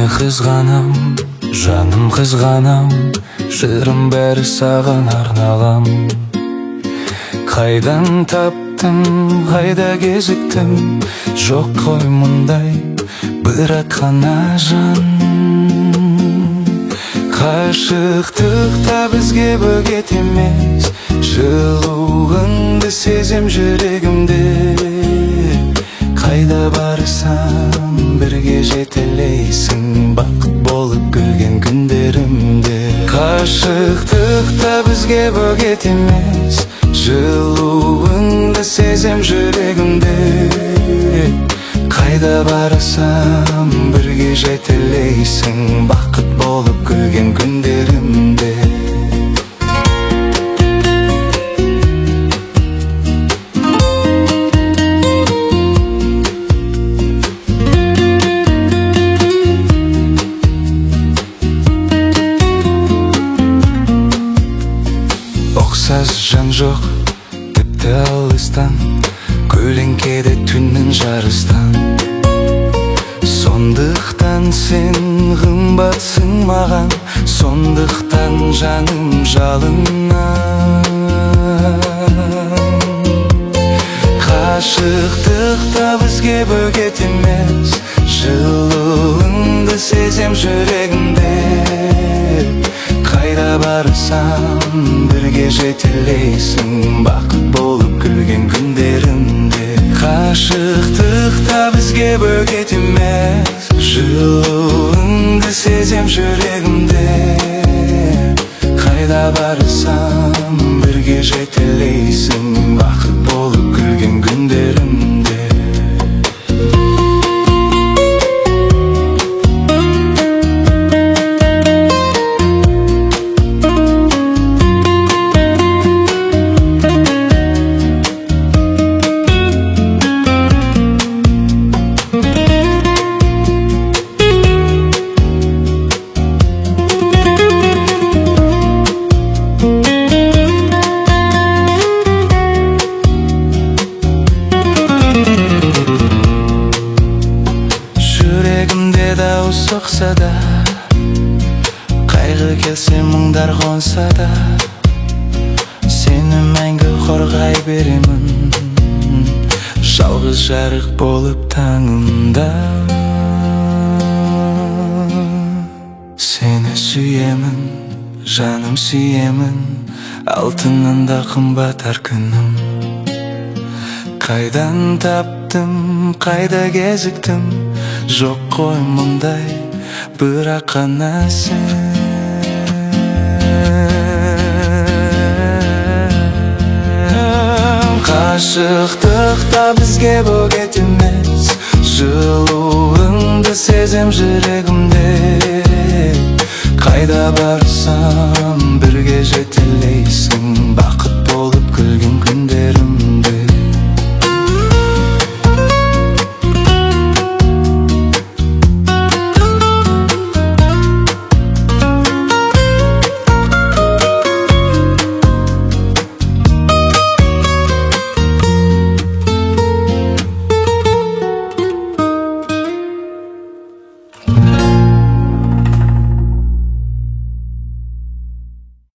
Сені қызғанам, жаным қызғанам, жырым бәрі саған арналам. Қайдан таптым, қайда кезіктім, жоқ қой мұндай бірақ қана жан. Қашықтықта бізге бөгет емес, жылуыңды сезем жүрегімде. Қайда барсам бірге жетелейсің, бақыт болып күлген күндерімде. Қашықтықта бізге бөгет емес, жылуыңды сезем жүрегімде. Қайда барсам бірге жетелейсің, бақыт болып күлген күндерімде. Ұқсас жан жоқ, тіпті алыстан, көлеңкеде түннің жарыстан. Сондықтан сен қымбатсың маған, сондықтан жаным жалыннан. Қашықтықта бізге бөгет емес, жылуыңды сезем жүрегімде. Қайда барсам бірге жетелейсің, бақыт болып күлген күндерімде. Қашықтықта бізге бөгет емес, жылуыңды сезем жүрегімде. Қайда барсам бірге жетелейсің, бақыт болып күлген күндерімде. Жүрегімде дауыс соқса да, қайғы келсе мұңдар қонса да, сені мәңгі қорғай беремін, жалғыз жарық болып таңымда. Сені сүйемін, жаным сүйемін, алтыннан да қымбат әр күнім. Қайдан таптым, қайда кезіктім, жоқ қой мұндай бірақ қана сен. Қашықтықта бізге бөгет емес, жылуыңды сезем жүрегімде. Қайда барсам бірге жетелейсің, бақыт